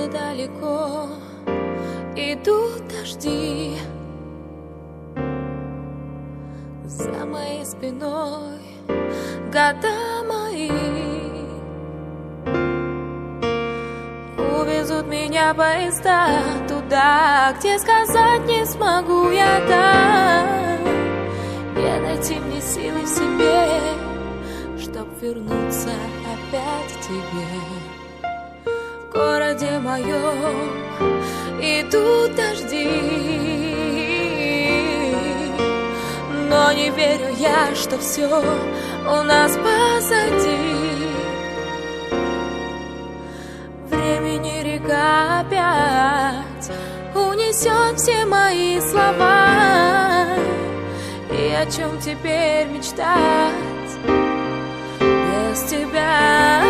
далеко идут дожди, за моей спиной года мои увезут меня поезда туда, где сказать не смогу я да. Не найти мне силы в себе, чтоб вернуться опять к тебе. В городе моем идут дожди, но не верю я, что все у нас позади. Времени река опять унесет все мои слова. И о чем теперь мечтать без тебя?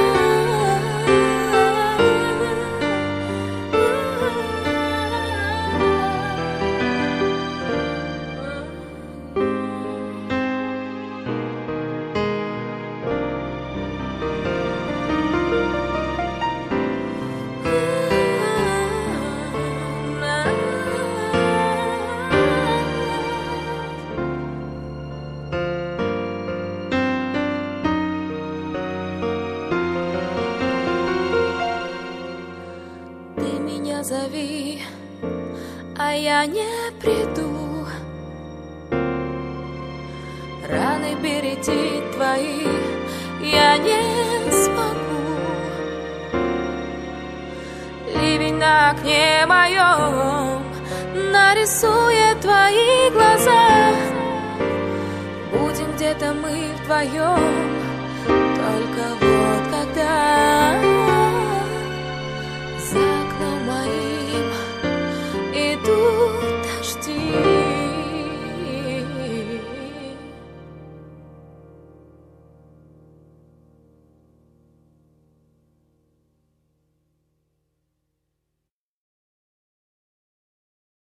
Зови, а я не приду. Раны бередить твои я не смогу. Ливень на окне моем нарисует твои глаза. Будем где-то мы вдвоем, только вот когда.